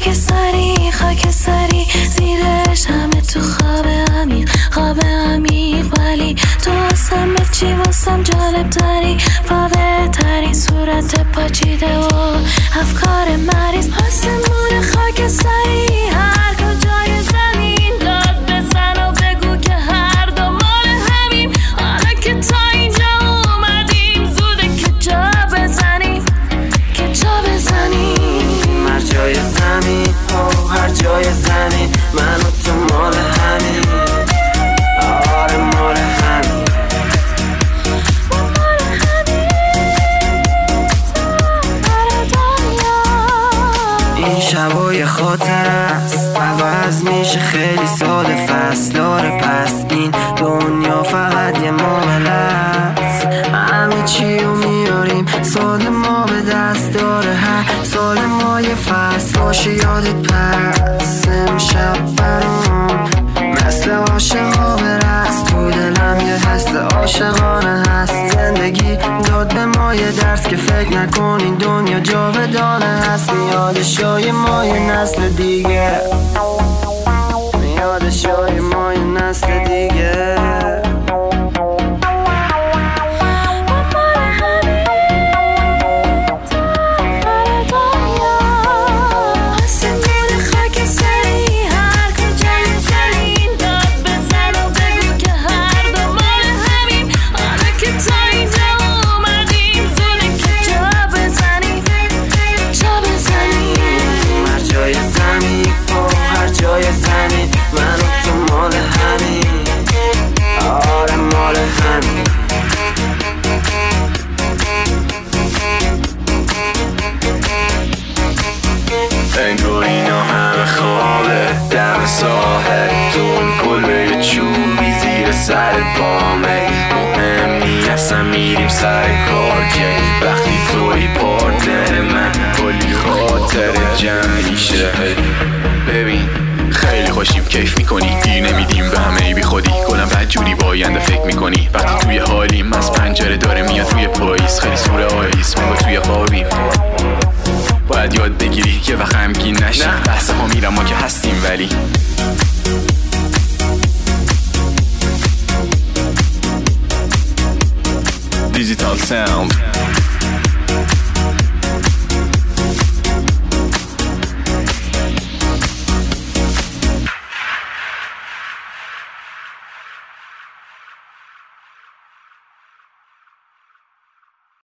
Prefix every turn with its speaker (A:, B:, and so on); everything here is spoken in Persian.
A: خاکستری زیرش همه تو خواب عمیق ولی تو واسم چی واسم جالب تری و بهترین صورت پاچیده و افکار مریض آسمون خاکستری هر کجای زمین داد بزن و بگو که هر دو مال همیم. آره که تا اینجا اومدیم زوده که جا بزنیم
B: هر جای زمین هر جای زمین من و تو مال همین. آره مال همین. این شبای خاطر است عوض میشه خیلی سال فصلار پس این دنیا فقط یه معامله است. همه چی رو میاریم سال ما به دست داره هر سال ما یه فصل باشه یادت پس امشب برام مثل عاشقا به رقص تو دلم یه حس عاشقانه هست. زندگی داد به ما یه درس که فکر نکن این دنیا جاودانه هست. میاد شای ما یه نسل دیگه میاد شای ما یه نسل دیگه.
C: انگار اینا همه خوابه دم ساحل تو اون کلبه چوبی زیر سر بامه. مهم نیستم میریم سر کار که وقتی توی پارتنر من کلی خاطر جمع میشه. ببین خیلی خوشیم کیف میکنی گیر نمیدیم به همه بی خودی گلم بد جوری با آینده فکر میکنی وقتی توی حالیم از پنجره داره میاد توی پاییز خیلی سوره آیس ما توی خوابیم. باید یاد بگیری که وقت غمگین نشی بحث ها میرم ما که هستیم ولی دیجیتال ساوند